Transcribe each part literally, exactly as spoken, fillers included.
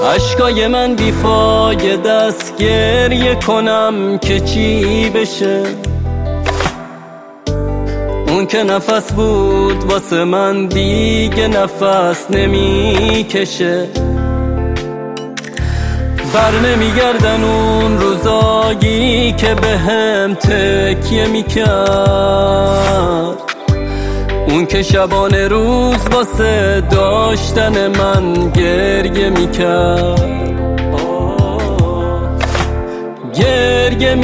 عشقای من بیفایده است، گریه کنم که چی بشه. اون که نفس بود واسه من دیگه نفس نمیکشه. بر نمیگردن اون روزایی که به هم تکیه میکرد. اون که شبانه روز واسه داشتن من گریه میکرد، گریه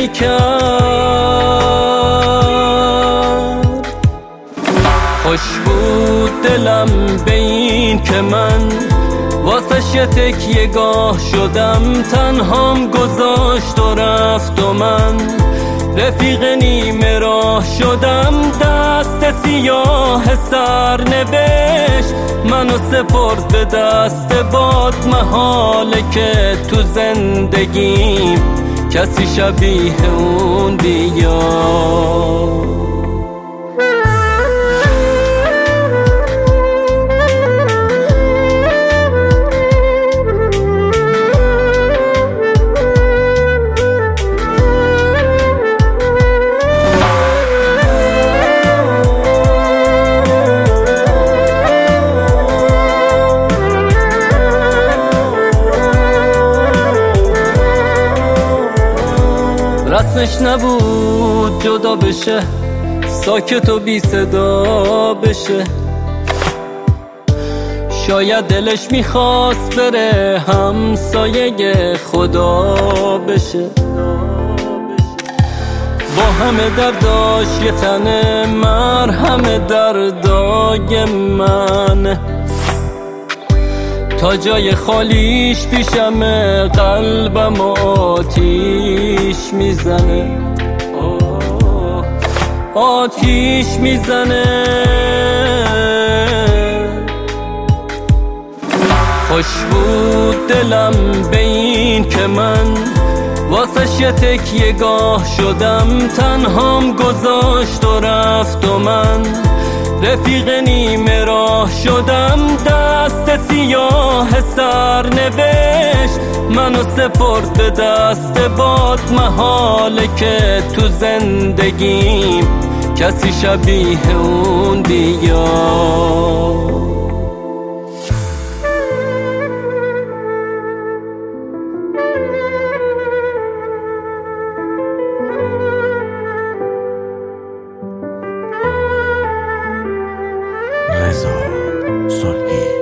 میکرد. خوش بود دلم به این که من واسه یه تکیه گاه شدم. تنهام گذاشت و رفت و من رفیق نیمه راه شدم. دست سیاه سر نوشت منو سپرد به دست باد. محاله که تو زندگیم کسی شبیه اون بیاد. رسمش نبود جدا بشه، ساکت و بی صدا بشه. شاید دلش میخواست بره همسایه خدا بشه. با همه درداش یه تنه مرهم دردای من. تا جای خالیش پیشمه قلبم آتیش میزنه، آتیش میزنه. خوش بود دلم به این که من واسه یه تکیه گاه شدم. تنهام گذاشت و رفت و من رفیق نیمه راه شدم. دست سیاه سر نوشت منو سپرد به دست باد. محاله که تو زندگیم کسی شبیه اون بیاد. رضا صلحی